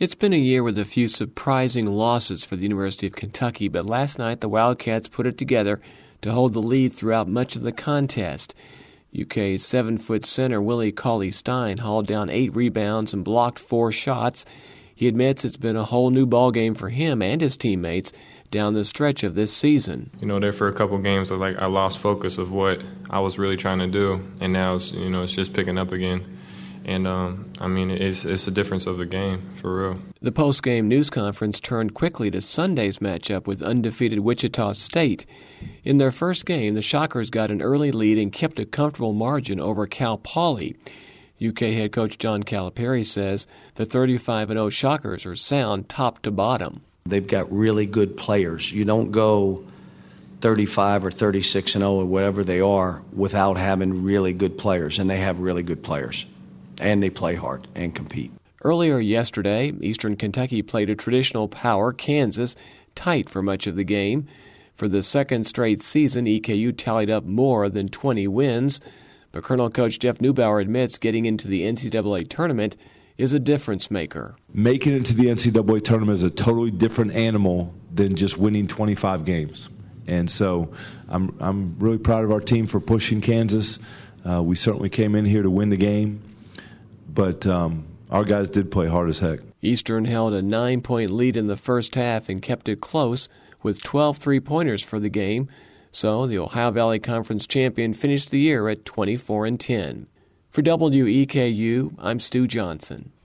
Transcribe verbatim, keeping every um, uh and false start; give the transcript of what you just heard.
It's been a year with a few surprising losses for the University of Kentucky, but last night the Wildcats put it together to hold the lead throughout much of the contest. U K's seven-foot center Willie Cauley-Stein hauled down eight rebounds and blocked four shots. He admits it's been a whole new ballgame for him and his teammates down the stretch of this season. You know, there for a couple games, I, like I lost focus of what I was really trying to do, and now it's, you know, it's just picking up again. And, um, I mean, it's, it's a difference of the game, for real. The post-game news conference turned quickly to Sunday's matchup with undefeated Wichita State. In their first game, the Shockers got an early lead and kept a comfortable margin over Cal Poly. U K head coach John Calipari says the thirty-five and oh Shockers are sound top to bottom. They've got really good players. You don't go thirty-five or thirty-six and oh or whatever they are without having really good players, and they have really good players. And they play hard and compete. Earlier yesterday, Eastern Kentucky played a traditional power, Kansas, tight for much of the game. For the second straight season, E K U tallied up more than twenty wins. But Colonel Coach Jeff Neubauer admits getting into the N C double A tournament is a difference maker. Making it into the N C double A tournament is a totally different animal than just winning twenty-five games. And so I'm, I'm really proud of our team for pushing Kansas. Uh, we certainly came in here to win the game. But um, our guys did play hard as heck. Eastern held a nine-point lead in the first half and kept it close with twelve three-pointers for the game. So the Ohio Valley Conference champion finished the year at twenty-four and ten. For W E K U, I'm Stu Johnson.